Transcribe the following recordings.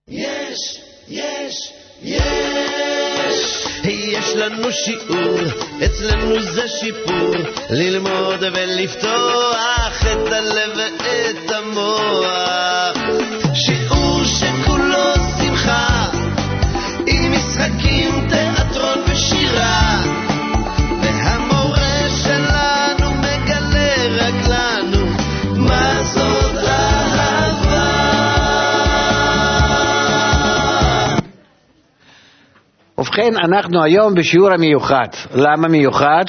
יש לנו שיעור, אצלנו זה שיפור, ללמוד ולפתוח את הלב ואת המוח. שיעור שכולו שמחה, עם משחקים, תיאטרון ושירה, והמורה שלנו מגלה רק לנו מה זאת אהבה. ובכן, אנחנו היום בשיעור המיוחד. למה מיוחד?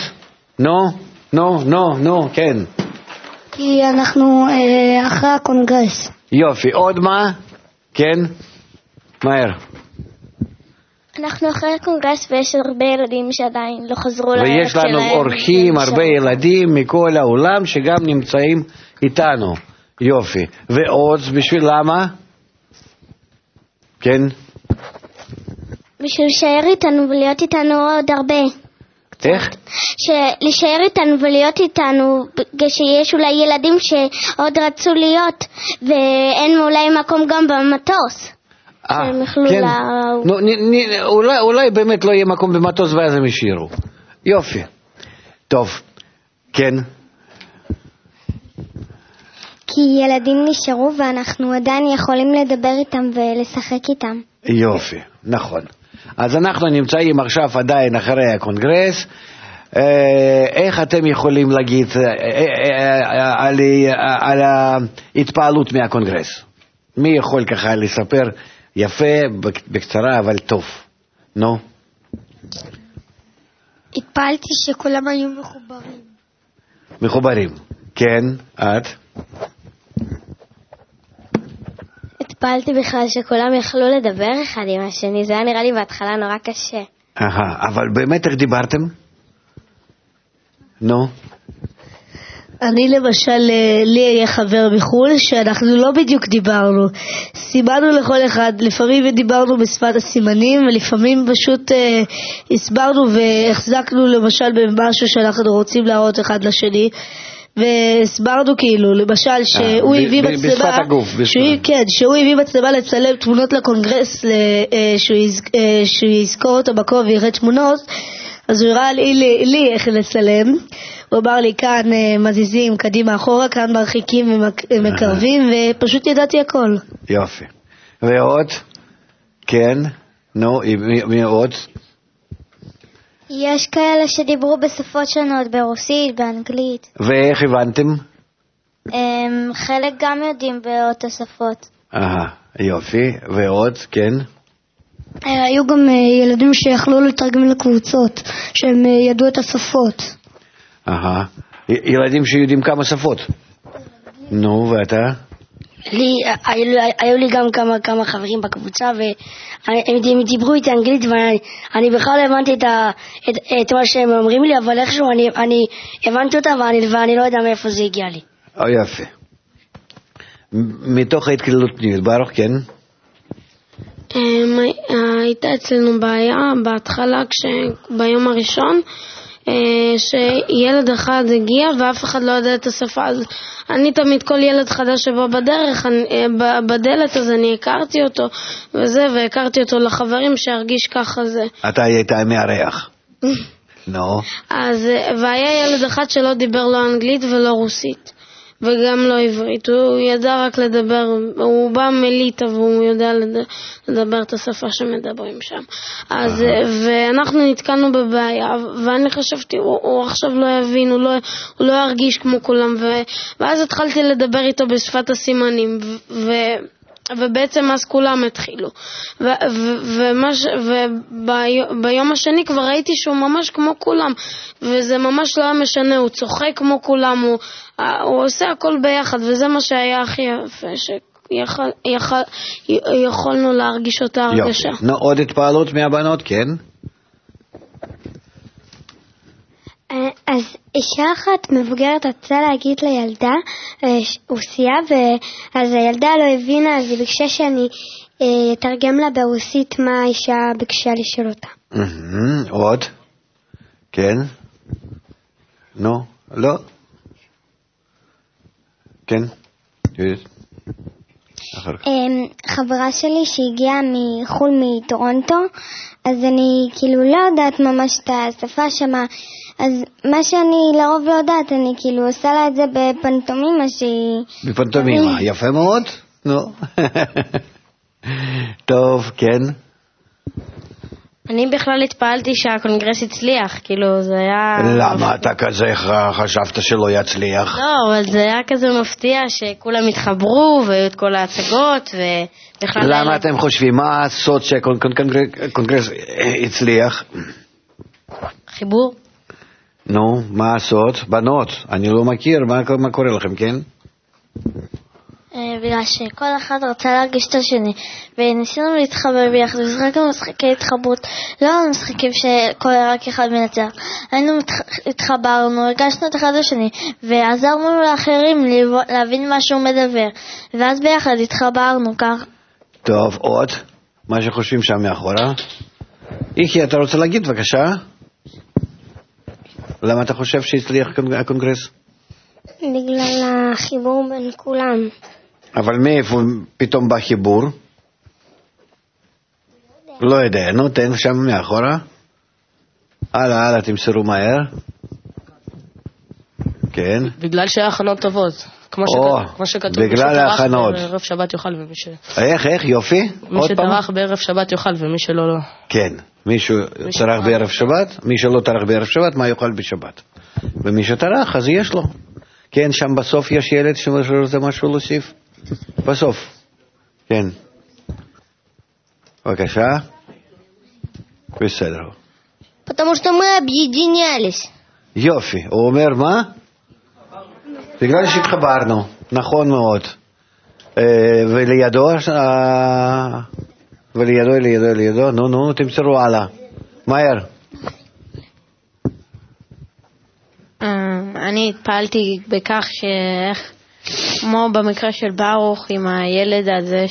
נו, כן. כי אנחנו אחרי הקונגרס. יופי, עוד מה? כן? מהר. אנחנו אחרי הקונגרס ויש הרבה ילדים שעדיין לא חזרו לארץ שלהם. ויש לנו אורחים, הרבה ילדים מכל העולם שגם נמצאים איתנו. יופי. ועוד בשביל למה? כן? בשביל להישאר איתנו ולהיות איתנו עוד הרבה. איך? להישאר איתנו ולהיות איתנו, כשיש אולי ילדים שעוד רצו להיות, ואין אולי מקום גם במטוס. שהם יכלו כן. אולי באמת לא יהיה מקום במטוס ואז הם ישאירו. יופי. טוב. כן. כי ילדים נשארו ואנחנו עדיין יכולים לדבר איתם ולשחק איתם. יופי, נכון. אז אנחנו נמצאים עכשיו עדיין אחרי הקונגרס. איך אתם יכולים להגיד על ההתפעלות מהקונגרס? מי יכול ככה לספר יפה, בקצרה, אבל טוב? נו? התפעלתי שכולם היו מחוברים. כן, את? התפעלתי בכלל שכולם יכלו לדבר אחד עם השני. זה היה נראה לי בהתחלה נורא קשה. אבל באמת איך דיברתם? נו? אני למשל, לי היה חבר בחול שאנחנו לא בדיוק דיברנו. סימנו לכל אחד, לפעמים דיברנו בשפת הסימנים ולפעמים פשוט הסברנו והחזקנו למשל במשהו שאנחנו רוצים להראות אחד לשני. והסברנו כאילו, למשל שהוא הביא מצלמה, בשפת הגוף, שהוא הביא מצלמה לצלם תמונות לקונגרס, שהוא יזכור אותו בקוב ויראה תמונות, אז הוא הראה לי איך לצלם. הוא אמר לי כאן מזיזים קדימה אחורה, כאן מרחיקים ומקרבים, ופשוט ידעתי הכל. יופי. ועוד? כן? נו, מי עוד? יש כאלה שדיברו בשפות שונות, ברוסית, באנגלית. ואיך הבנתם? חלק גם יודעים באותו שפות. יופי. ועוד? כן? היו גם ילדים שיכלו לתרגם לקבוצות, שהם ידעו את השפות. ילדים שיודעים כמה שפות. נו, ואתה? היו לי גם כמה חברים בקבוצה והם דיברו איתי אנגלית ואני בכלל לא הבנתי את מה שהם אומרים לי, אבל איכשהו אני הבנתי אותם ואני לא יודע מאיפה זה הגיע לי. יפה. מתוך ההתקללות ברוך, כן? הייתה אצלנו בעיה בהתחלה ביום הראשון שילד אחד הגיע ואף אחד לא ידע את השפה, אז אני תמיד כל ילד חדש שבא בדרך בדלת, אז אני הכרתי אותו וזה, והכרתי אותו לחברים שהרגיש ככה זה. אתה היית מארח. נו. והיה ילד אחד שלא דיבר לא אנגלית ולא רוסית וגם לא עברית, הוא ידע רק לדבר, הוא בא מליטה והוא יודע לדבר את השפה שמדברים שם. ואנחנו נתקענו בבעיה, ואני חשבתי, הוא עכשיו לא יבין, הוא לא ירגיש כמו כולם, ואז התחלתי לדבר איתו בשפת הסימנים, ובעצם אז כולם התחילו. וביום השני כבר ראיתי שהוא ממש כמו כולם, וזה ממש לא היה משנה, הוא צוחק כמו כולם, הוא עושה הכל ביחד, וזה מה שהיה הכי יפה, שיכולנו להרגיש אותה הרגשה. נו, עוד התפעלות מהבנות, כן? אז אישה אחת מבוגרת רצה להגיד לילדה רוסיה, אז הילדה לא הבינה, אז היא ביקשה שאני אתרגם לה ברוסית מה האישה ביקשה לשאול אותה. עוד? כן? נו, לא? כן? אחר כך. חברה שלי שהגיעה מחול מטורונטו, אז אני כאילו לא יודעת ממש את השפה שמה, אז מה שאני לרוב לא יודעת, אני כאילו עושה לה את זה בפנטומימה שהיא... בפנטומימה, יפה מאוד. נו. טוב, כן. אני בכלל התפעלתי שהקונגרס הצליח, כאילו זה היה... למה אתה כזה חשבת שלא יצליח? לא, אבל זה היה כזה מפתיע שכולם התחברו והיו את כל ההצגות ובכלל... למה אתם חושבים? מה הסוד שהקונגרס הצליח? חיבור? נו, מה הסוד? בנות, אני לא מכיר, מה קורה לכם, כן? בגלל שכל אחד רוצה להרגיש את השני, וניסינו להתחבר ביחד, ומשחקנו משחקי התחברות, לא משחקים שכל רק אחד מנצח. היינו התחברנו, הרגשנו את אחד השני, ועזרנו לאחרים להבין מה שהוא מדבר, ואז ביחד התחברנו כך. טוב, עוד? מה שחושבים שם מאחורה? איכי, אתה רוצה להגיד בבקשה? למה אתה חושב שהצליח הקונגרס? בגלל החיבור בין כולם. אבל מאיפה פתאום בא חיבור? לא יודע, נו תן שם מאחורה. הלאה, תמסרו מהר. כן. בגלל שההכנות טובות. כמו שכתוב, בגלל ההכנות. בערב שבת יאכל ומי ש... איך, יופי? מי שטרח בערב שבת יאכל ומי שלא לא. כן, מישהו טרח בערב שבת, מי שלא טרח בערב שבת, מה יאכל בשבת? ומי שטרח, אז יש לו. כן, שם בסוף יש ילד שרוצה משהו להוסיף. בסוף. כן. בבקשה. בסדר. Потому что мы объединялись. יופי. הוא אומר מה? בגלל שהתחברנו. נכון מאוד. ולידו, נו, תמסרו הלאה. מהר. אני התפעלתי בכך כמו במקרה של ברוך עם הילד הזה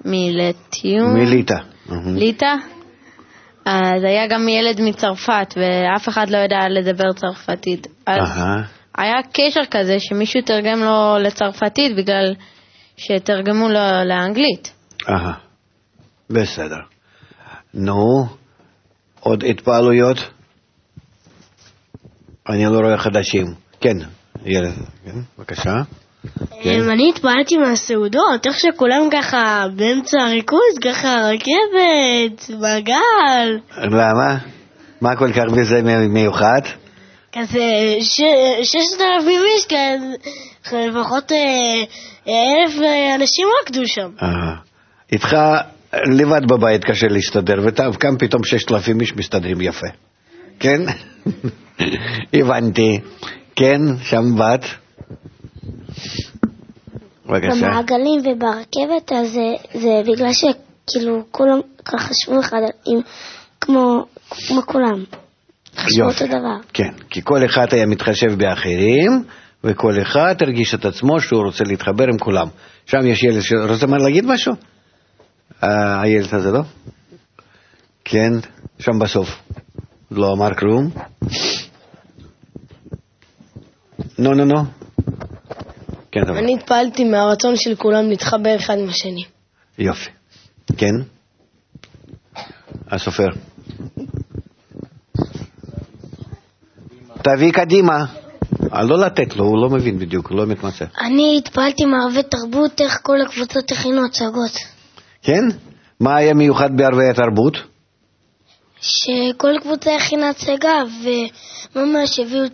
מליטה, אז היה גם ילד מצרפת ואף אחד לא ידע לדבר צרפתית, אז היה קשר כזה שמישהו תרגם לו לצרפתית בגלל שתרגמו לו לאנגלית. בסדר. נו, עוד התפעלויות? אני לא רואה חדשים. כן, ילד, כן, בבקשה. אני התפעלתי מהסעודות, איך שכולם ככה באמצע הריכוז, ככה רכבת, מעגל. למה? מה כל כך בזה מיוחד? כזה 6,000 איש, לפחות 1,000 אנשים רקדו שם. איתך לבד בבית קשה להסתדר, וכאן פתאום 6,000 איש מסתדרים יפה. כן? הבנתי. כן, שם בת. במעגלים וברכבת, אז זה בגלל שכאילו כולם ככה חשבו אחד כמו כולם. חשבו אותו דבר. כן, כי כל אחד היה מתחשב באחרים, וכל אחד הרגיש את עצמו שהוא רוצה להתחבר עם כולם. שם יש ילד שרוצה להגיד משהו? הילד הזה לא? כן, שם בסוף. לא אמר כלום. נו. כן, אני התפעלתי מהרצון של כולם להתחבר אחד עם השני. יופי. כן? הסופר. תביא קדימה. לא לתת לו, הוא לא מבין בדיוק, הוא לא מתמצא. אני התפעלתי מערבי תרבות, איך כל הקבוצות הכינו הצגות. כן? מה היה מיוחד בערבי התרבות? שכל קבוצה הכינה הצגה, וממש הביאו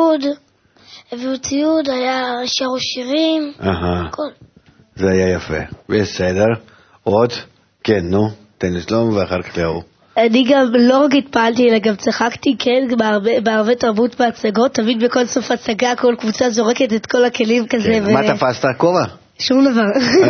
ציוד, היה שרו שירים, הכל. זה היה יפה. בסדר. עוד? כן, נו, תן לשלום ואחר כך לאור. אני גם לא רק התפעלתי, אלא גם צחקתי, כן, בערבי תרבות בהצגות, תמיד בכל סוף הצגה, כל קבוצה זורקת את כל הכלים כזה. מה תפסת? כובע? שום דבר.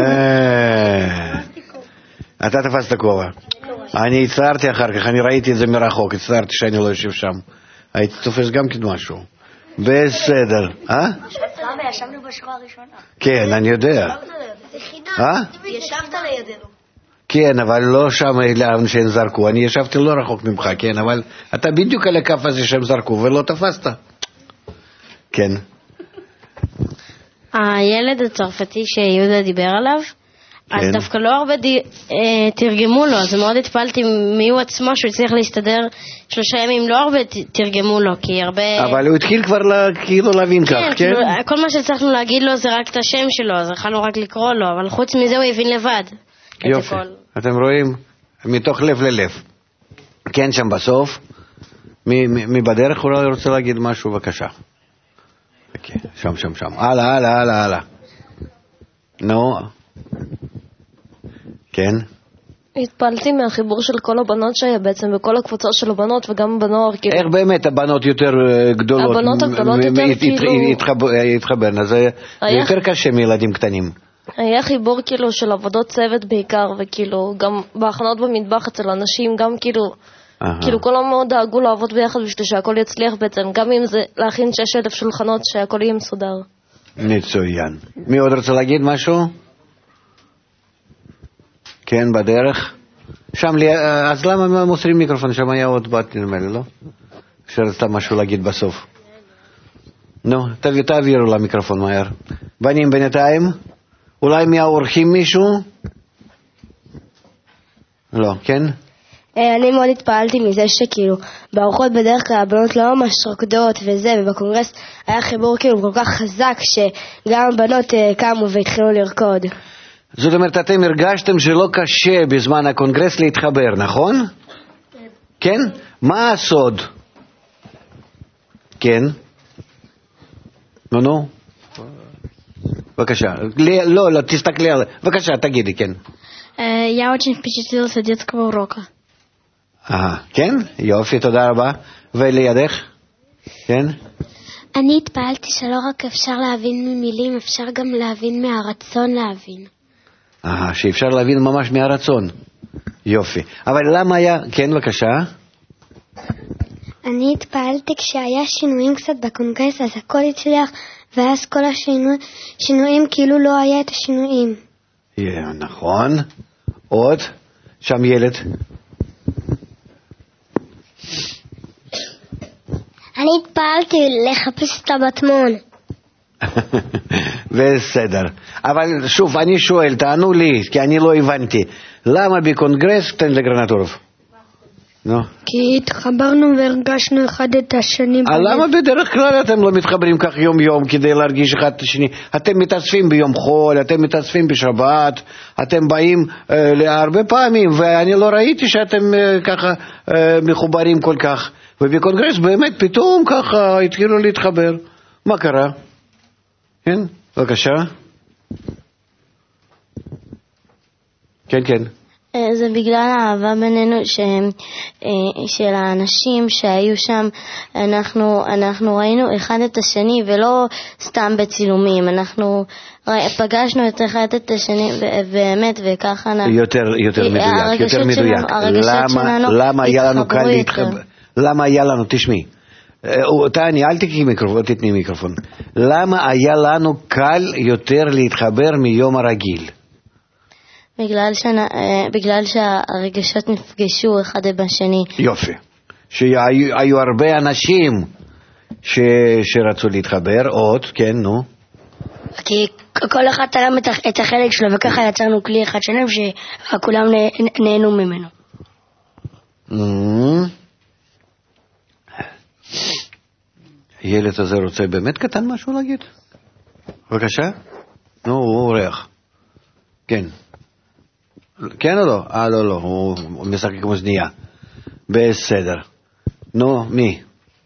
אתה תפסת כובע. אני הצטערתי אחר כך, אני ראיתי את זה מרחוק, הצטערתי שאני לא יושב שם. הייתי תופס גם כן משהו. בסדר. ישבנו בשורה הראשונה. כן, אני יודע. ישבת לידינו. כן, אבל לא שם לאן שהם זרקו. אני ישבתי לא רחוק ממך, כן, אבל אתה בדיוק על הכף הזה שהם זרקו ולא תפסת. כן. הילד הצרפתי שיהודה דיבר עליו, אז דווקא לא הרבה תרגמו לו, אז מאוד התפעלתי מי הוא עצמו שהוא הצליח להסתדר 3 ימים, לא הרבה תרגמו לו, כי הרבה... אבל הוא התחיל כבר כאילו להבין כך, כן? כל מה שצריכנו להגיד לו זה רק את השם שלו, אז יכולנו רק לקרוא לו, אבל חוץ מזה הוא הבין לבד. יופי, אתם רואים? מתוך לב ללב. כן, שם בסוף, מי בדרך אולי רוצה להגיד משהו, בבקשה. שם. הלאה. נו. כן. התפעלתי מהחיבור של כל הבנות שהיה בעצם, וכל הקבוצה של הבנות וגם בנוער. איך באמת הבנות יותר גדולות? הבנות הגדולות יותר כאילו... התחברנה, זה יותר קשה מילדים קטנים. היה חיבור כאילו של עבודות צוות בעיקר, וכאילו גם בהכנות במטבח אצל אנשים, גם כאילו כולם מאוד דאגו לעבוד ביחד בשביל שהכל יצליח בעצם, גם אם זה להכין 6,000 שולחנות שהכל יהיה מסודר. מצוין. מי עוד רוצה להגיד משהו? כן, בדרך. שם לי, אז למה מוסרים מיקרופון? שם היה עוד בת, נדמה לי, לא? שרצתה משהו להגיד בסוף. נו, תעבירו למיקרופון מהר. בנים בינתיים? אולי מהאורחים מישהו? לא, כן? אני מאוד התפעלתי מזה שכאילו בארוחות בדרך כלל הבנות לא ממש רוקדות וזה, ובקונגרס היה חיבור כאילו כל כך חזק שגם הבנות קמו והתחילו לרקוד. זאת אומרת, אתם הרגשתם שלא קשה בזמן הקונגרס להתחבר, נכון? כן? מה הסוד? כן? נו. בבקשה. לא, תסתכלי עליי. בבקשה, תגידי, כן. Я очень впечатлился детского урока. כן? יופי, תודה רבה. ולידך? כן? אני התפעלתי שלא רק אפשר להבין ממילים, אפשר גם להבין מהרצון להבין. שאפשר להבין ממש מהרצון. יופי. אבל למה היה... כן, בבקשה. אני התפעלתי כשהיה שינויים קצת בקונגרס, אז הכל הצליח, ואז כל השינויים כאילו לא היה את השינויים. נכון. עוד? שם ילד. אני התפעלתי לחפש את המטמון. בסדר. אבל שוב, אני שואל, תענו לי, כי אני לא הבנתי. למה בקונגרס תן לגרנטורוב? כי התחברנו והרגשנו אחד את השני. למה בדרך כלל אתם לא מתחברים כך יום יום כדי להרגיש אחד את השני? אתם מתאספים ביום חול, אתם מתאספים בשבת, אתם באים להרבה פעמים, ואני לא ראיתי שאתם ככה מחוברים כל כך. ובקונגרס באמת פתאום ככה התחילו להתחבר. מה קרה? כן, בבקשה. כן. זה בגלל האהבה בינינו של האנשים שהיו שם. אנחנו ראינו אחד את השני ולא סתם בצילומים, אנחנו פגשנו את אחד את השני באמת, וככה יותר מדויק. למה היה לנו קל להתחבר? למה היה לנו, תשמעי, תעני, אל תתני מיקרופון. למה היה לנו קל יותר להתחבר מיום הרגיל? בגלל שהרגשות נפגשו אחד בשני. יופי. שהיו הרבה אנשים שרצו להתחבר. עוד, כן, נו. כי כל אחד תרם את החלק שלו, וככה יצרנו כלי אחד שלם שכולם נהנו ממנו. ילד הזה רוצה באמת קטן משהו להגיד? בבקשה. נו, הוא אורח. כן. כן או לא? לא, הוא משחק כמו זנייה. בסדר. נו, מי?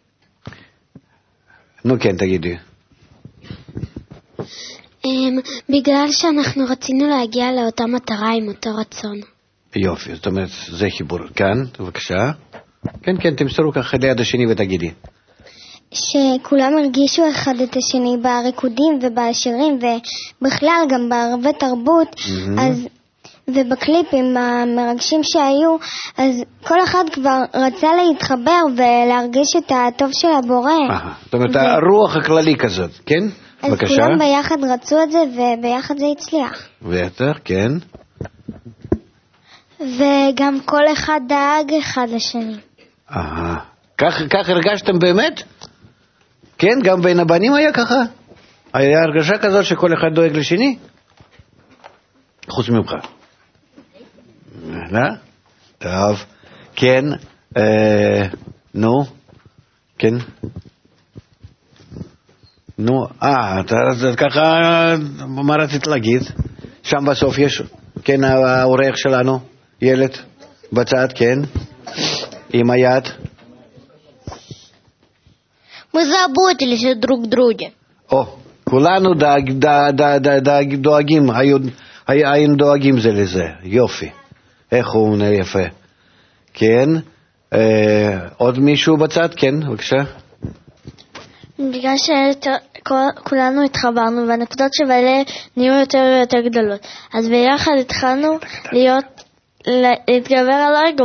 נו, כן, תגידי. בגלל שאנחנו רצינו להגיע לאותה מטרה עם אותו רצון. יופי, זאת אומרת, זה חיבור. כאן, בבקשה. כן, תמסרו ככה ליד השני ותגידי. שכולם הרגישו אחד את השני בריקודים ובשירים, ובכלל גם בערבי תרבות, ובקליפים המרגשים שהיו, אז כל אחד כבר רצה להתחבר ולהרגיש את הטוב של הבורא. זאת אומרת, הרוח הכללי כזאת, כן? אז בבקשה. כולם ביחד רצו את זה, וביחד זה הצליח. בטח, כן. וגם כל אחד דאג אחד לשני. כך הרגשתם באמת? כן, גם בין הבנים היה ככה? היה הרגשה כזאת שכל אחד דואג לשני? חוץ ממך. לא? טוב. כן. נו. כן. נו. אתה ככה, מה רצית להגיד? שם בסוף יש, כן, האורח שלנו, ילד, בצד, כן. עם היד. Мы заботились о друг друге. כולנו דואגים, היינו דואגים זה לזה, יופי. איך הוא מנה יפה. כן, עוד מישהו בצד? כן, בבקשה. בגלל שכולנו התחברנו והנקודות שבאלה נהיו יותר ויותר גדולות, אז ביחד התחלנו להתגבר על הרגו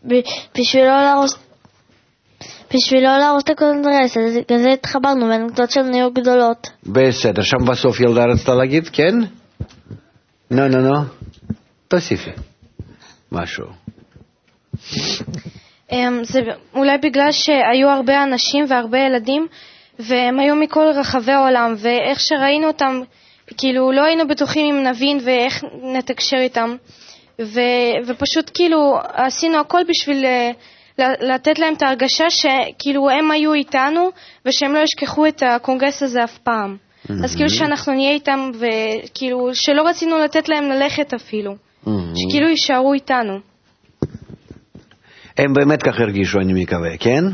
בשביל לא להרוס את הקונגרס, אז בגלל זה התחברנו והנקודות שלנו נהיו גדולות. בסדר, שם בסוף ילדה רצתה להגיד, כן? נו, תוסיפי משהו. זה אולי בגלל שהיו הרבה אנשים והרבה ילדים והם היו מכל רחבי העולם, ואיך שראינו אותם כאילו לא היינו בטוחים אם נבין ואיך נתקשר איתם, ופשוט כאילו עשינו הכל בשביל לתת להם את ההרגשה שכאילו הם היו איתנו ושהם לא ישכחו את הקונגרס הזה אף פעם. אז כאילו שאנחנו נהיה איתם, וכאילו שלא רצינו לתת להם ללכת אפילו, שכאילו יישארו איתנו. הם באמת כך הרגישו, אני מקווה, כן?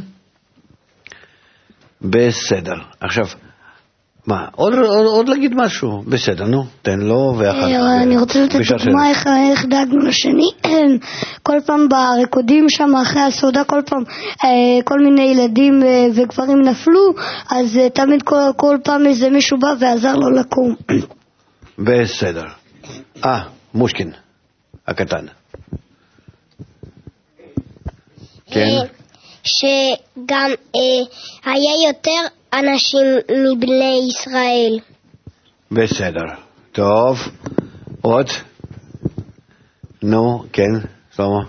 בסדר. עכשיו, מה? עוד להגיד משהו? בסדר, נו, תן לו ואחר כך. אני רוצה לתת דוגמה איך דאגנו לשני. כל פעם בריקודים שם אחרי הסעודה, כל פעם כל מיני ילדים וגברים נפלו, אז תמיד כל פעם איזה מישהו בא ועזר לו לקום. בסדר. מושקין, הקטן. כן? שגם היה יותר אנשים מבני ישראל. בסדר. טוב. עוד? נו, כן, שלמה.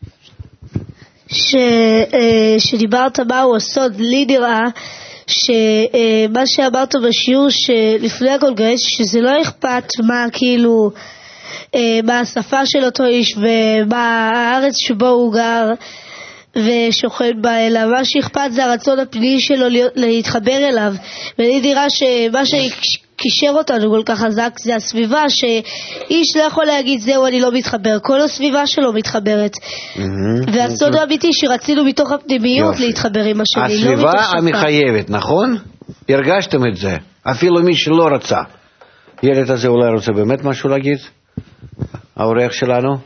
שדיברת מהו הסוד, לי נראה שמה שאמרת בשיעור שלפני הקונגרס, שזה לא אכפת מה כאילו מה השפה של אותו איש ומה הארץ שבו הוא גר ושוכן בה, אלא מה שאכפת זה הרצון הפנימי שלו להתחבר אליו. ולי נראה שמה שקישר אותנו כל כך חזק זה הסביבה, שאיש לא יכול להגיד זהו אני לא מתחבר, כל הסביבה שלו מתחברת. והסוד האמיתי שרצינו מתוך הפנימיות להתחבר עם השני, לא מתוך שפה. הסביבה המחייבת, נכון? הרגשתם את זה, אפילו מי שלא רצה. ילד הזה אולי רוצה באמת משהו להגיד? האורח שלנו?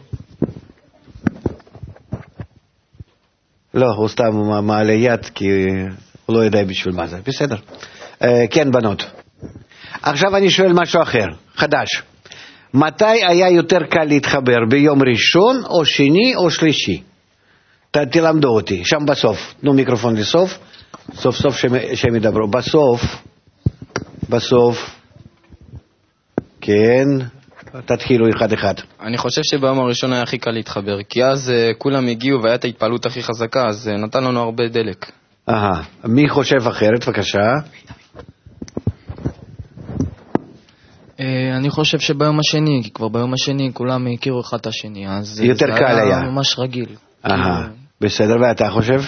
לא, הוא סתם מעלה יד כי הוא לא יודע בשביל מה זה. בסדר. כן, בנות. עכשיו אני שואל משהו אחר, חדש. מתי היה יותר קל להתחבר? ביום ראשון או שני או שלישי? תלמדו אותי, שם בסוף. תנו מיקרופון לסוף. סוף שהם ידברו. בסוף. כן. תתחילו אחד אחד. אני חושב שביום הראשון היה הכי קל להתחבר, כי אז כולם הגיעו והיה את ההתפעלות הכי חזקה, אז נתן לנו הרבה דלק. מי חושב אחרת, בבקשה? אני חושב שביום השני, כי כבר ביום השני כולם הכירו אחד את השני, אז יותר קל היה. זה היה ממש рагиль. בסדר, ואתה חושב?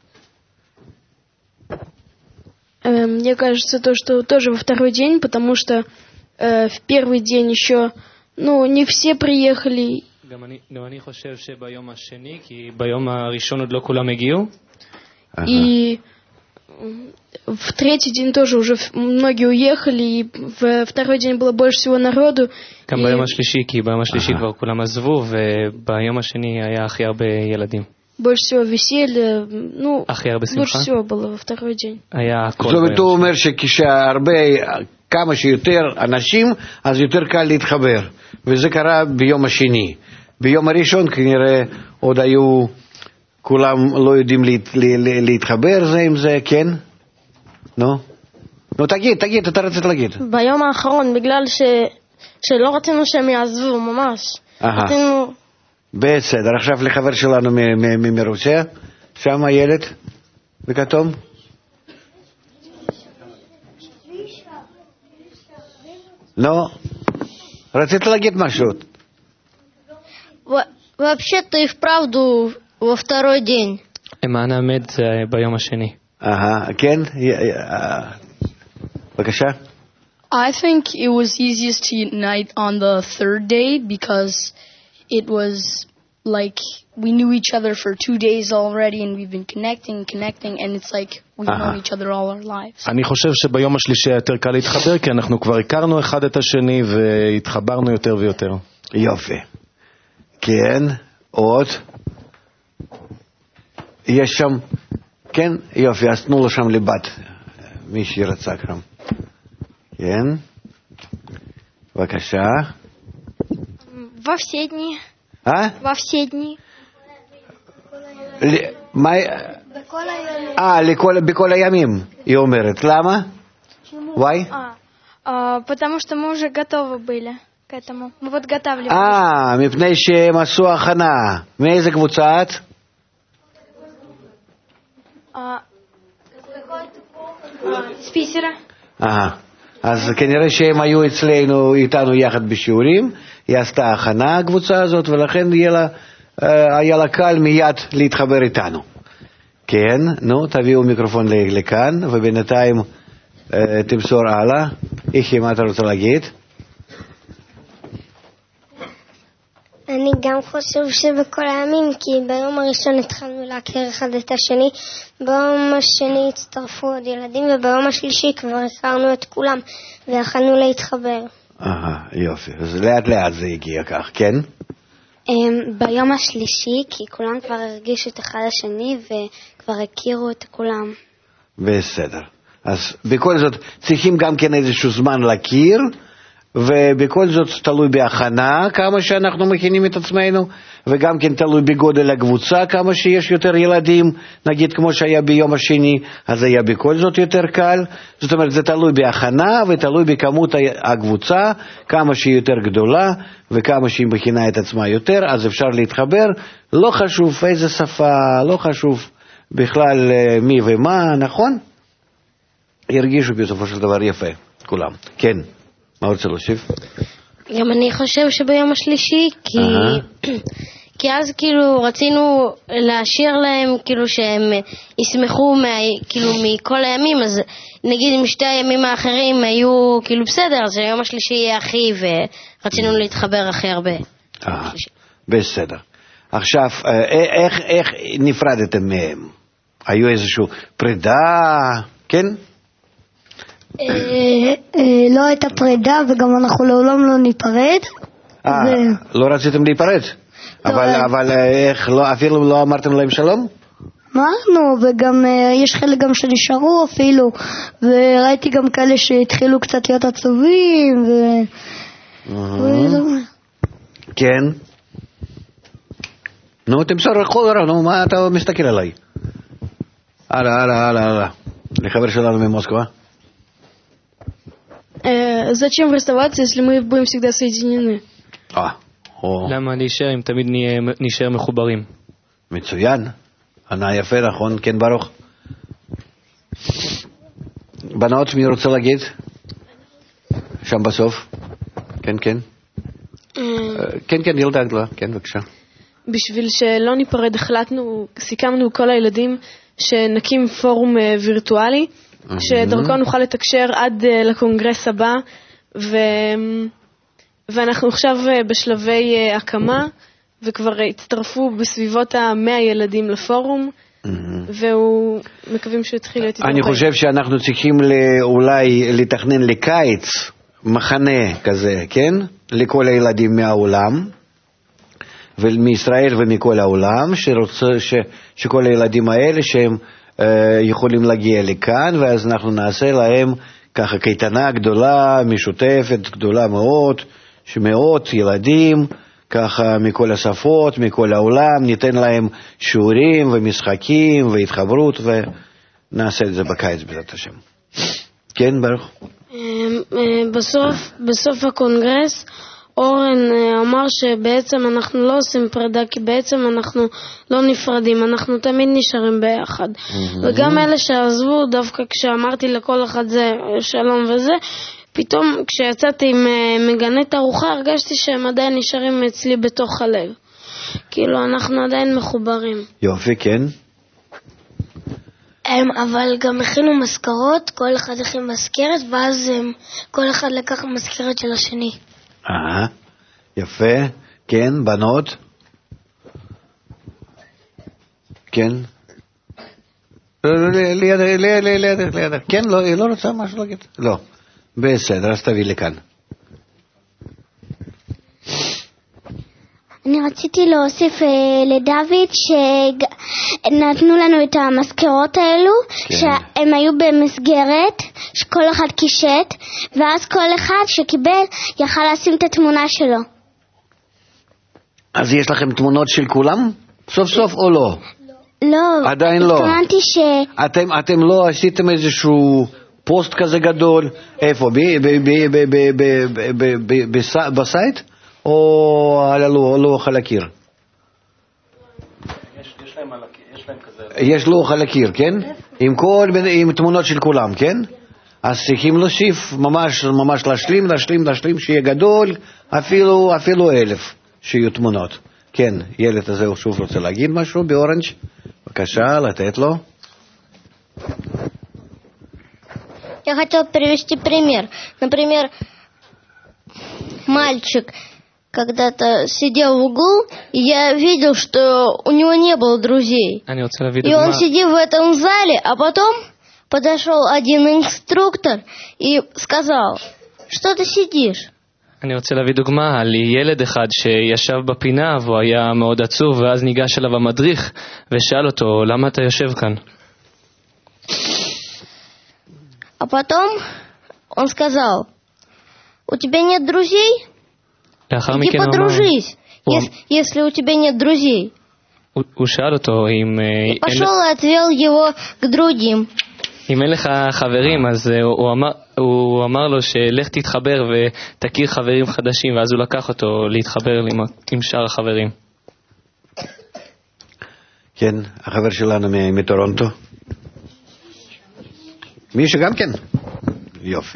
Мне кажется, то, что тоже во второй день, потому что в первый день еще, не все приехали. גם אני חושב שביום השני, כי ביום הראשון עוד לא כולם הגיעו. И в третий день тоже уже многие уехали, и во второй день было больше всего народу. גם ביום השלישי, כי ביום השלישי כבר כולם עזבו, וביום השני היה הכי הרבה ילדים. Больше всего веселья, הכי הרבה שמחה. лучше всего было во второй день. היה הכל. זאת אומרת, הוא אומר שכשהרבה, כמה שיותר אנשים, אז יותר קל להתחבר. וזה קרה ביום השני. ביום הראשון כנראה עוד היו, כולם לא יודעים להתחבר זה עם זה, כן? נו, תגיד, אתה רצית להגיד. ביום האחרון, בגלל שלא רצינו שהם יעזבו, ממש. רצינו... בסדר, עכשיו לחבר שלנו מרוסיה, שם הילד בכתום. לא, רצית להגיד משהו. Вообще-то и вправду во второй день. למען האמת זה ביום השני. כן? בבקשה. I think it was easiest to unite on the third day because it was like we knew each other for 2 days already and we've been connecting and it's like we've known each other all our lives. אני חושב שביום השלישי היה יותר קל להתחבר כי אנחנו כבר הכרנו אחד את השני והתחברנו יותר ויותר. יופי. כן, עוד. יש שם, כן, יופי, אז תנו לו שם לבת. מי שרצה כאן. כן. בבקשה. Во все дни. Во все дни. בכל הימים, היא אומרת. למה? Why? Потому что мы уже готовы были к этому. Мы подготавливались. מפני שהם עשו הכנה. מאיזה קבוצה את? С Питера. אז כנראה שהם היו אצלנו איתנו יחד בשיעורים, היא עשתה הכנה הקבוצה הזאת, ולכן היה לה קל מיד להתחבר איתנו. כן, נו, תביאו מיקרופון לכאן, ובינתיים תמסור הלאה. איכי, מה אתה רוצה להגיד? אני גם חושב שבכל הימים, כי ביום הראשון התחלנו להכיר אחד את השני, ביום השני הצטרפו עוד ילדים, וביום השלישי כבר הכרנו את כולם, ויכלנו להתחבר. יופי, אז לאט לאט זה הגיע כך, כן? ביום השלישי, כי כולם כבר הרגישו את אחד השני, וכבר הכירו את כולם. בסדר. אז בכל זאת צריכים גם כן איזשהו זמן להכיר, ובכל זאת תלוי בהכנה כמה שאנחנו מכינים את עצמנו, וגם כן תלוי בגודל הקבוצה, כמה שיש יותר ילדים, נגיד כמו שהיה ביום השני, אז היה בכל זאת יותר קל. זאת אומרת, זה תלוי בהכנה ותלוי בכמות הקבוצה, כמה שהיא יותר גדולה וכמה שהיא מכינה את עצמה יותר, אז אפשר להתחבר. לא חשוב איזה שפה, לא חשוב בכלל מי ומה, נכון? הרגישו בסופו של דבר יפה כולם. כן. מה רוצה להוסיף? גם אני חושב שביום השלישי, כי אז כאילו רצינו להשאיר להם כאילו שהם ישמחו כאילו מכל הימים, אז נגיד אם שתי הימים האחרים היו כאילו בסדר, אז היום השלישי יהיה הכי, ורצינו להתחבר הכי הרבה. בסדר. עכשיו, איך נפרדתם מהם? היו איזשהו פרידה, כן? לא הייתה פרידה וגם אנחנו לעולם לא ניפרד. לא רציתם להיפרד? אבל איך, אפילו לא אמרתם להם שלום? אמרנו, וגם יש חלק גם שנשארו אפילו, וראיתי גם כאלה שהתחילו קצת להיות עצובים כן. נו, תמסור רחוב, נו, מה אתה מסתכל עליי? הלאה, לחבר שלנו ממוסקבה. Зачем расставаться, если мы будем всегда соединены? למה להישאר אם תמיד נשאר מחוברים? מצוין. ענה יפה, נכון? כן, ברוך. בנות, מי רוצה להגיד? שם בסוף. כן. כן, ילדה גדולה. כן, בבקשה. בשביל שלא ניפרד, סיכמנו כל הילדים שנקים פורום וירטואלי, שדרכו נוכל לתקשר עד לקונגרס הבא, ואנחנו עכשיו בשלבי הקמה, וכבר הצטרפו בסביבות 100 ילדים לפורום, והוא מקווים שיתחיל להיות איתו. אני חושב שאנחנו צריכים אולי לתכנן לקיץ מחנה כזה, כן? לכל הילדים מהעולם, ומישראל ומכל העולם, שכל הילדים האלה שהם יכולים להגיע לכאן, ואז אנחנו נעשה להם ככה קייטנה גדולה, משותפת, גדולה מאוד, שמאות ילדים, ככה מכל השפות, מכל העולם, ניתן להם שיעורים ומשחקים והתחברות, ונעשה את זה בקיץ בעזרת השם. כן, ברוך? בסוף הקונגרס, אורן אמר שבעצם אנחנו לא עושים פרידה, כי בעצם אנחנו לא נפרדים, אנחנו תמיד נשארים ביחד. וגם אלה שעזבו, דווקא כשאמרתי לכל אחד זה שלום וזה, פתאום כשיצאתי עם מגנת ארוחה, הרגשתי שהם עדיין נשארים אצלי בתוך הלב. כאילו אנחנו עדיין מחוברים. יופי, כן. אבל גם הכינו מזכרות, כל אחד הכין מזכרת, ואז כל אחד לקח מזכרת של השני. יפה, כן, בנות? כן? לידך, כן, היא לא רוצה משהו להגיד? לא. בסדר, אז תביא לי כאן. אני רציתי להוסיף לדוד שנתנו לנו את המזכרות האלו, שהם היו במסגרת, שכל אחד קישט, ואז כל אחד שקיבל יכל לשים את התמונה שלו. אז יש לכם תמונות של כולם? סוף סוף או לא? לא. עדיין לא. התכוונתי אתם לא עשיתם איזשהו פוסט כזה גדול? איפה? בסייט? או על הלוח על הקיר? יש לוח על הקיר, כן? עם תמונות של כולם, כן? אז צריכים להוסיף, ממש להשלים, שיהיה גדול, אפילו 1,000 שיהיו תמונות. כן, ילד הזה הוא שוב רוצה להגיד משהו באורנג', בבקשה, לתת לו. Я хотел привести пример. Например, мальчик когда-то сидел в углу, и я видел, что у него не было друзей. И он сидел в этом зале, а потом подошел один инструктор и сказал, что ты сидишь? אני רוצה להביא דוגמה על ילד אחד שישב בפינה והוא היה מאוד עצוב, ואז ניגש אליו המדריך ושאל אותו, למה אתה יושב כאן? А потом он сказал, у тебя нет друзей? Иди подружись, если у тебя нет друзей. הוא שאל אותו אם... פשוט отвел его к другим. אם אין לך חברים, אז הוא אמר לו שלך תתחבר ותכיר חברים חדשים, ואז הוא לקח אותו להתחבר עם שאר החברים. כן, החבר שלנו מטורונטו. מישהו גם כן? יופי.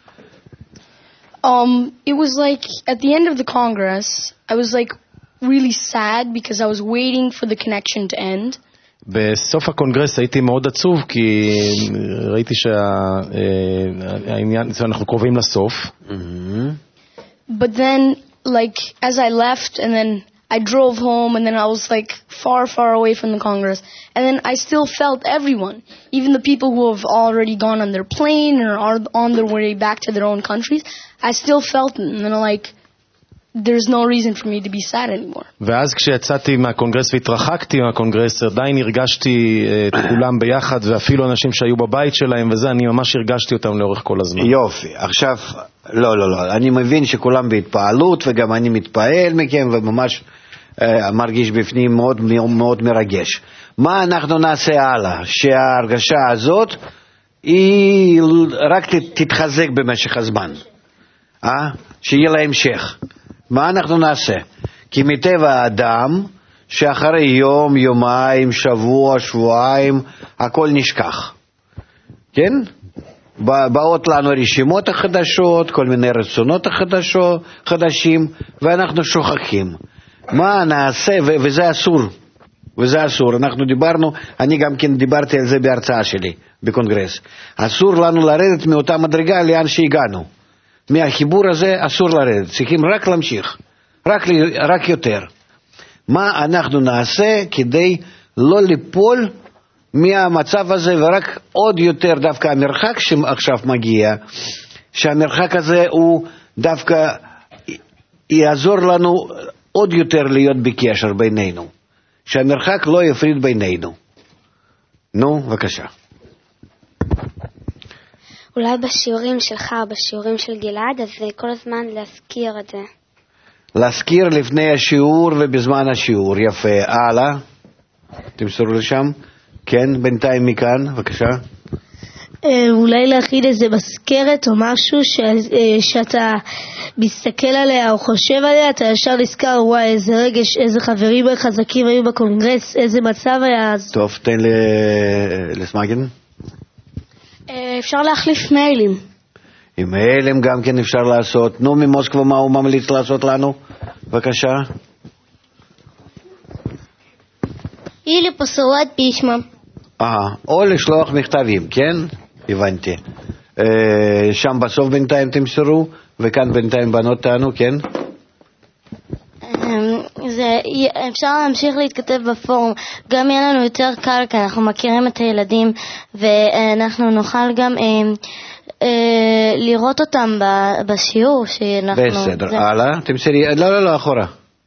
It was like at the end of the Congress, I was like really sad because I was waiting for the connection to end. בסוף הקונגרס הייתי מאוד עצוב כי ראיתי שהעניין, אנחנו קרובים לסוף. But then like as I left and then I drove home and then I was like far away from the Congress and then I still felt everyone, even the people who have already gone on their plane or are on their way back to their own countries, I still felt them and then like there's no reason for me to be sad anymore. ואז כשיצאתי מהקונגרס והתרחקתי מהקונגרס עדיין הרגשתי את כולם ביחד ואפילו אנשים שהיו בבית שלהם וזה, אני ממש הרגשתי אותם לאורך כל הזמן. יופי, עכשיו לא, אני מבין שכולם בהתפעלות וגם אני מתפעל מכם וממש מרגיש בפנים מאוד מאוד מרגש. מה אנחנו נעשה הלאה? שההרגשה הזאת היא רק תתחזק במשך הזמן, שיהיה לה המשך. מה אנחנו נעשה? כי מטבע האדם שאחרי יום, יומיים, שבוע, שבועיים הכל נשכח, כן? באות לנו רשימות החדשות, כל מיני רצונות חדשים, ואנחנו שוכחים. מה נעשה? וזה אסור. וזה אסור. אנחנו דיברנו, אני גם כן דיברתי על זה בהרצאה שלי בקונגרס. אסור לנו לרדת מאותה מדרגה לאן שהגענו. מהחיבור הזה אסור לרדת, צריכים רק להמשיך, רק יותר. מה אנחנו נעשה כדי לא ליפול מהמצב הזה, ורק עוד יותר דווקא המרחק שעכשיו מגיע, שהמרחק הזה הוא דווקא יעזור לנו עוד יותר להיות בקשר בינינו, שהמרחק לא יפריד בינינו. נו, בבקשה. אולי בשיעורים שלך, בשיעורים של גלעד, אז כל הזמן להזכיר את זה. להזכיר לפני השיעור ובזמן השיעור, יפה. הלאה, תמסרו לשם. כן, בינתיים מכאן, בבקשה. אולי להכין איזה מזכרת או משהו שאתה מסתכל עליה או חושב עליה, אתה ישר נזכר, וואי, איזה רגש, איזה חברים חזקים היו בקונגרס, איזה מצב היה אז. טוב, תן לסמגן. אפשר להחליף מיילים. עם מיילים גם כן אפשר לעשות. נו, ממוסקבה מה הוא ממליץ לעשות לנו? בבקשה. или посылать письма. או לשלוח מכתבים, כן? הבנתי. שם בסוף בינתיים תמסרו, וכאן בינתיים בנות טענו, כן? אפשר להמשיך להתכתב בפורום, גם יהיה לנו יותר קל, כי אנחנו מכירים את הילדים, ואנחנו נוכל גם לראות אותם בשיעור שאנחנו... בסדר, הלאה, תמסרי, לא, אחורה.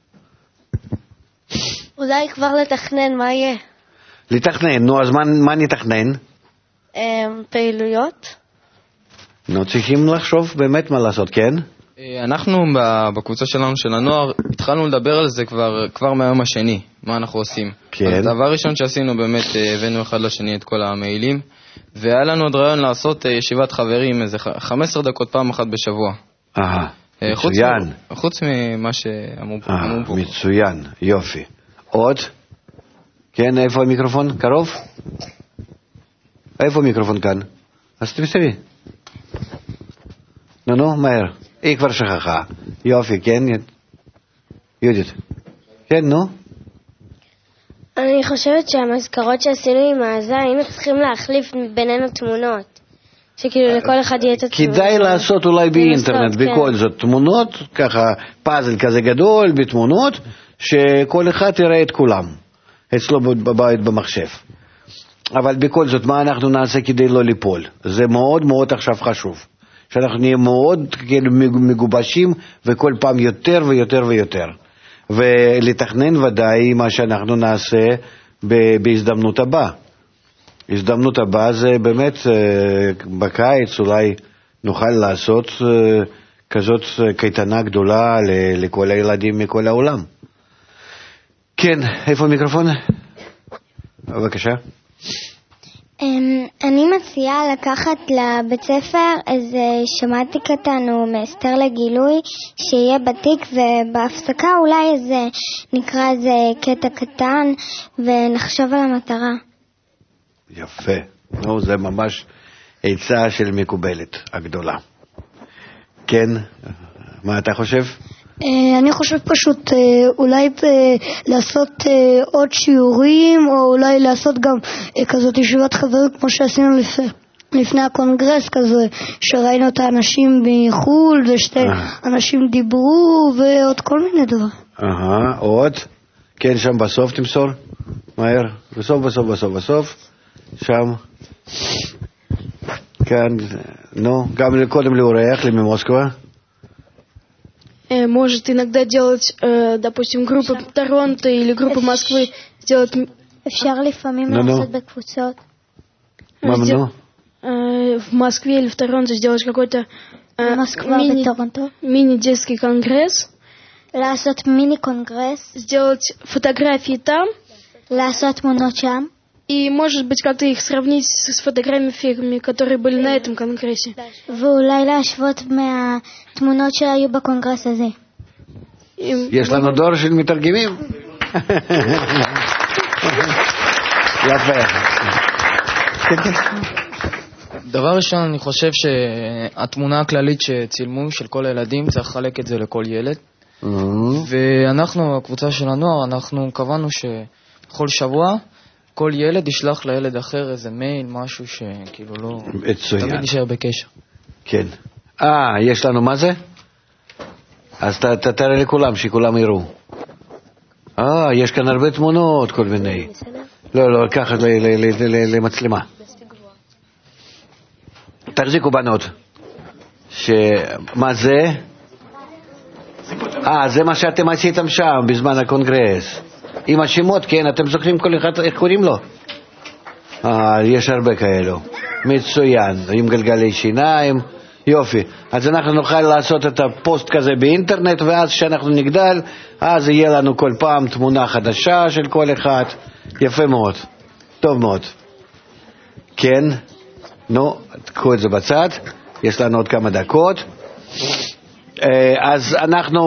אולי כבר לתכנן מה יהיה. לתכנן, נו, אז מה נתכנן? פעילויות. נו, צריכים לחשוב באמת מה לעשות, כן? אנחנו בקבוצה שלנו של הנוער התחלנו לדבר על זה כבר מהיום השני, מה אנחנו עושים. כן. אז דבר ראשון שעשינו באמת, הבאנו אחד לשני את כל המיילים, והיה לנו עוד רעיון לעשות ישיבת חברים, איזה 15 דקות פעם אחת בשבוע. מצוין. חוץ ממה שאמרו פה. מצוין, יופי. עוד? כן, איפה המיקרופון? קרוב? איפה המיקרופון כאן? אז תמסרי. נו, מהר. היא כבר שכחה. יופי, כן? יהודית. כן, נו? אני חושבת שהמזכרות שעשינו עם העזה, היינו צריכים להחליף בינינו תמונות. שכאילו לכל אחד יהיה את התמונות. כדאי לעשות אולי באינטרנט, בכל זאת. תמונות, ככה פאזל כזה גדול בתמונות, שכל אחד יראה את כולם. אצלו בבית במחשב. אבל בכל זאת, מה אנחנו נעשה כדי לא ליפול? זה מאוד מאוד עכשיו חשוב. שאנחנו נהיה מאוד מגובשים, וכל פעם יותר ויותר ויותר. ולתכנן ודאי מה שאנחנו נעשה בהזדמנות הבאה. הזדמנות הבאה זה באמת בקיץ אולי נוכל לעשות כזאת קייטנה גדולה לכל הילדים מכל העולם. כן, איפה המיקרופון? בבקשה. אני מציעה לקחת לבית ספר איזה שמעתי קטן או מאסתר לגילוי שיהיה בתיק, ובהפסקה אולי איזה נקרא איזה קטע קטן ונחשוב על המטרה. יפה, נו, זה ממש עצה של מקובלת הגדולה. כן, מה אתה חושב? אני חושב פשוט אולי לעשות עוד שיעורים, או אולי לעשות גם כזאת ישיבת חברים כמו שעשינו לפני הקונגרס כזה, שראינו את האנשים מחול ושתי אנשים דיברו ועוד כל מיני דבר. עוד? כן, שם בסוף תמסור, מהר, בסוף, שם, כאן, נו, גם קודם לאורח, ממוסקבה. Может иногда делать, допустим, группа Торонто или группа Москвы, сделать... אפשר לפעמים לעשות בקבוצות. В Москве или в Торонто сделать какой-то мини-детский конгресс. לעשות מיני-конгресс. Сделать фотографии там. לעשות תמונות שם. И, может быть, как-то их сравнить с фотографиями, которые были на этом конгрессе. ואולי להשוות מהתמונות שהיו בקונגרס הזה. יש לנו דור של מתרגמים. יפה. דבר ראשון, אני חושב שהתמונה הכללית שצילמו של כל הילדים, צריך לחלק את זה לכל ילד. ואנחנו, הקבוצה של הנוער, אנחנו קבענו שבכל שבוע כל ילד ישלח לילד אחר איזה מייל, משהו שכאילו לא... תמיד נשאר בקשר. כן. יש לנו מה זה? אז תראה לכולם, שכולם יראו. יש כאן הרבה תמונות, כל מיני. לא, ככה למצלמה. תחזיקו בנות. מה זה? זה מה שאתם עשיתם שם בזמן הקונגרס. עם השמות, כן, אתם זוכרים כל אחד איך קוראים לו? יש הרבה כאלו. מצוין, עם גלגלי שיניים, יופי. אז אנחנו נוכל לעשות את הפוסט כזה באינטרנט, ואז כשאנחנו נגדל, אז יהיה לנו כל פעם תמונה חדשה של כל אחד. יפה מאוד, טוב מאוד. כן, נו, תקחו את זה בצד, יש לנו עוד כמה דקות. אז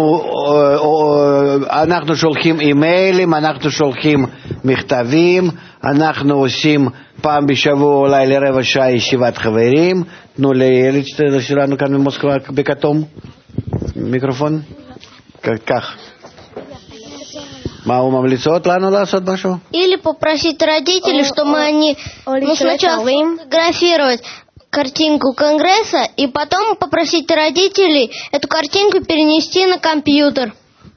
אנחנו שולחים אימיילים, אנחנו שולחים מכתבים, אנחנו עושים פעם בשבוע אולי לרבע שעה ישיבת חברים. תנו לילד שלנו כאן במוסקבה בכתום מיקרופון, כך. מה הוא ממליצות לנו לעשות משהו? Или попросить родителей, чтобы они сначала сфотографировать картинку Конгресса, и потом попросить родителей эту картинку перенести на компьютер.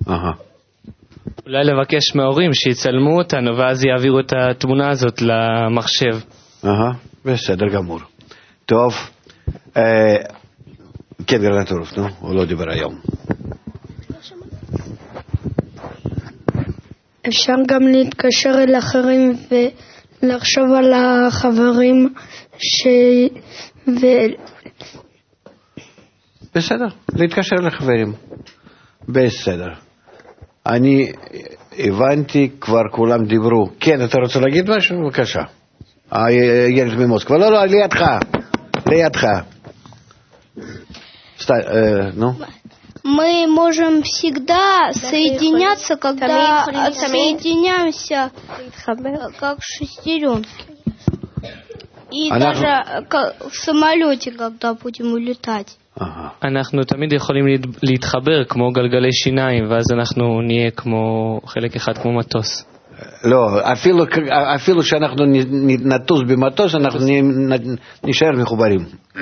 אולי לבקש מההורים שיצלמו אותנו ואז יעבירו את התמונה הזאת למחשב. בסדר גמור. טוב, כן גרנטורוף, נו, הוא לא דיבר היום. אפשר גם להתקשר אל אחרים ולחשוב על החברים בסדר, להתקשר לחברים. בסדר. אני הבנתי, כבר כולם דיברו. כן, אתה רוצה להגיד משהו? בבקשה. ילד ממוסקבה. לא, לידך. Ну? Мы можем всегда соединяться, когда отсоединяемся как шестеренки. И даже в самолете, когда будем улетать. אנחנו תמיד יכולים להתחבר כמו גלגלי שיניים, ואז אנחנו נהיה כמו חלק אחד כמו מטוס. לא, אפילו שאנחנו נטוס במטוס, אנחנו נשאר מחוברים.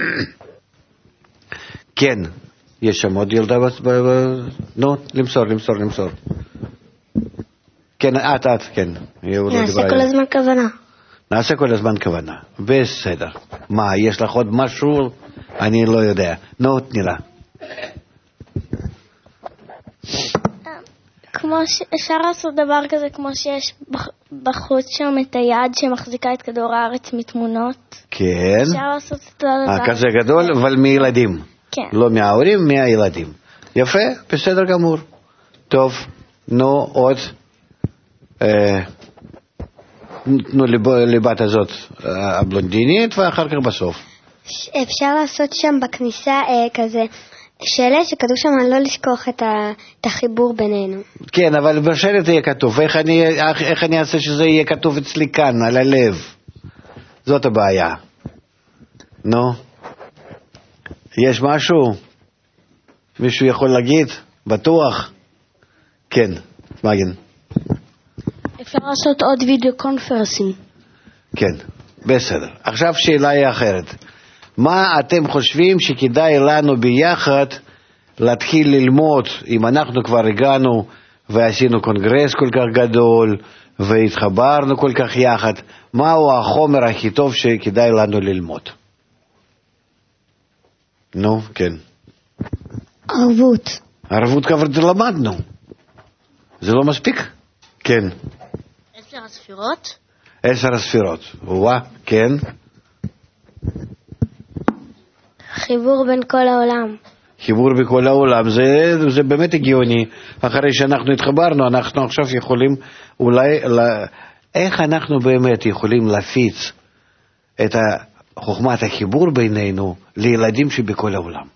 כן, יש שם עוד ילדה, נו, למסור. כן, את, כן. נעשה כל הזמן כוונה. בסדר. מה, יש לך עוד משהו? אני לא יודע. נו, תני לה. אפשר לעשות דבר כזה כמו שיש בחוץ שם את היד שמחזיקה את כדור הארץ מתמונות? כן. אפשר לעשות את הדבר. כזה גדול, אבל מילדים. כן. לא מההורים, מהילדים. יפה, בסדר גמור. טוב, נו, עוד. תנו לבת הזאת הבלונדינית ואחר כך בסוף. אפשר לעשות שם בכניסה כזה שלט שכתוב שם לא לשכוח את החיבור בינינו. כן, אבל בשלט יהיה כתוב. איך אני אעשה שזה יהיה כתוב אצלי כאן, על הלב? זאת הבעיה. נו? יש משהו? מישהו יכול להגיד? בטוח? כן, מגן. אפשר לעשות עוד וידאו קונפרנסים. כן, בסדר. עכשיו שאלה היא אחרת. מה אתם חושבים שכדאי לנו ביחד להתחיל ללמוד, אם אנחנו כבר הגענו ועשינו קונגרס כל כך גדול והתחברנו כל כך יחד, מהו החומר הכי טוב שכדאי לנו ללמוד? נו, כן. ערבות. ערבות כבר למדנו. זה לא מספיק? כן. 10 הספירות? 10 הספירות. וואה, כן. חיבור בין כל העולם. חיבור בכל העולם, זה באמת הגיוני. אחרי שאנחנו התחברנו, אנחנו עכשיו יכולים אולי, איך אנחנו באמת יכולים להפיץ את חוכמת החיבור בינינו לילדים שבכל העולם?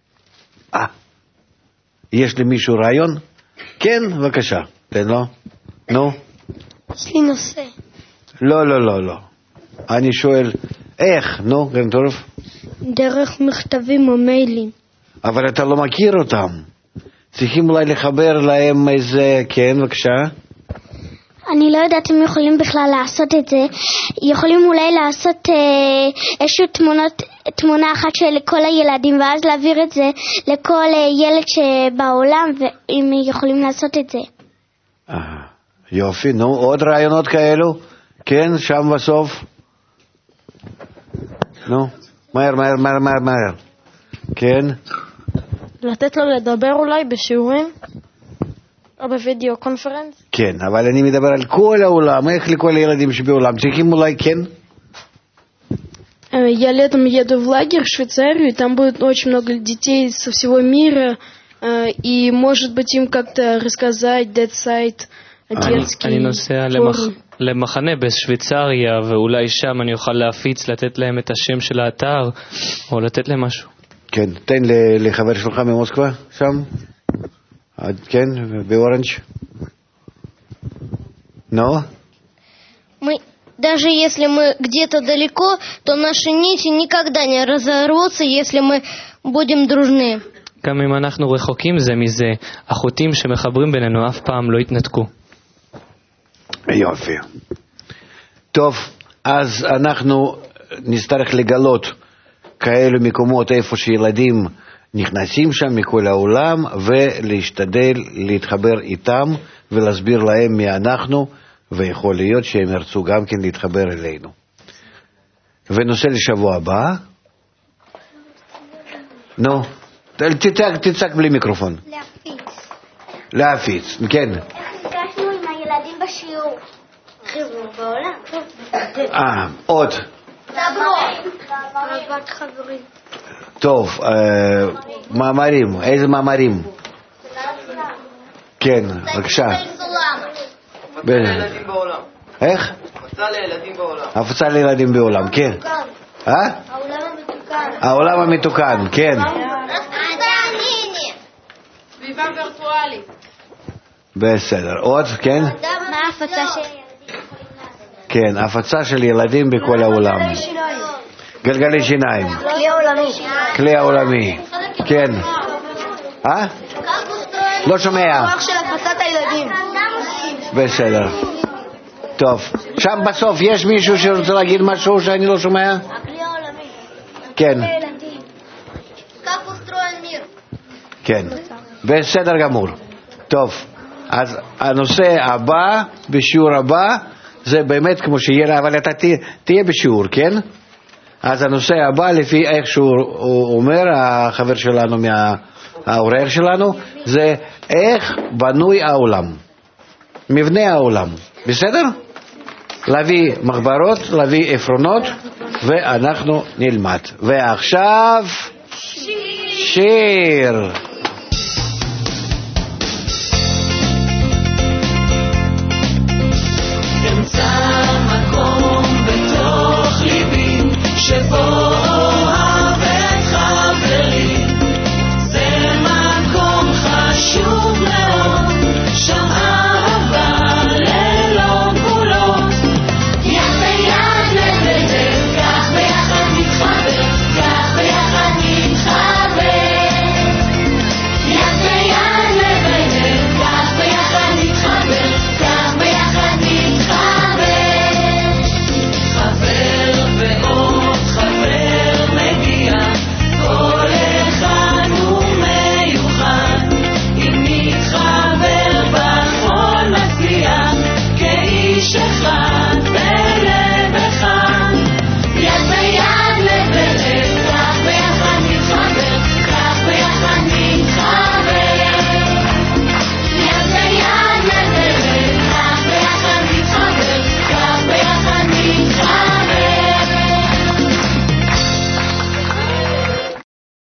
יש למישהו רעיון? כן, בבקשה. תן לו. נו. יש לי נושא. לא. אני שואל, איך? נו, גרנטורף? דרך מכתבים או מיילים. אבל אתה לא מכיר אותם. צריכים אולי לחבר להם איזה... כן, בבקשה. אני לא יודעת אם יכולים בכלל לעשות את זה. יכולים אולי לעשות איזושהי תמונה אחת של כל הילדים, ואז להעביר את זה לכל ילד שבעולם, ואם יכולים לעשות את זה. יופי, נו, עוד רעיונות כאלו? כן, שם בסוף. נו, מהר. כן. לתת לו לדבר אולי בשיעורים? או בווידאו קונפרנס? כן, אבל אני מדבר על כל העולם, איך לכל הילדים שבעולם, צריכים אולי, כן? Я летом еду в лагерь в Швейцарию, и там будет очень много детей со всего мира, и, может быть, им как-то рассказать, дать сайт детский. אני נוסע למחנה בשוויצריה, ואולי שם אני אוכל להפיץ, לתת להם את השם של האתר, או לתת להם משהו. כן, תן לחבר שלך ממוסקבה, שם. כן, באורנג'. נו? Даже если мы где-то далеко, то наши нити никогда не разорвутся, если мы будем дружны. גם אם אנחנו רחוקים זה מזה, החוטים שמחברים בינינו אף פעם לא יתנתקו. יופי. טוב, אז אנחנו נצטרך לגלות כאלו מקומות איפה שילדים נכנסים שם מכל העולם, ולהשתדל להתחבר איתם ולהסביר להם מי אנחנו, ויכול להיות שהם ירצו גם כן להתחבר אלינו. ונושא לשבוע הבא, נו, תצעק בלי מיקרופון. להפיץ, כן. איך נפגשנו עם הילדים בשיעור? חיבור בעולם. עוד. אהבת חברים. טוב, מאמרים, איזה מאמרים? כן, בבקשה. הפצה לילדים בעולם. איך? הפצה לילדים בעולם. הפצה לילדים בעולם, כן. העולם המתוקן, כן. סביבה וירטואלית. בסדר, עוד, כן? מה ההפצה של כן, הפצה של ילדים בכל העולם. גלגלי שיניים. כלי העולמי. כן. לא שומע. כוח של הפצת הילדים. בסדר. טוב, שם בסוף יש מישהו שרוצה להגיד משהו שאני לא שומע? הכלי העולמי. כן. כך וסטרואל מיר. כן. בסדר גמור. טוב, אז הנושא הבא, בשיעור הבא, זה באמת כמו שיהיה, אבל אתה תהיה בשיעור, כן? אז הנושא הבא, לפי איך שהוא אומר, החבר שלנו, העורר שלנו, זה איך בנוי העולם. מבנה העולם. בסדר? להביא מחברות, להביא עפרונות, ואנחנו נלמד. ועכשיו, שיר.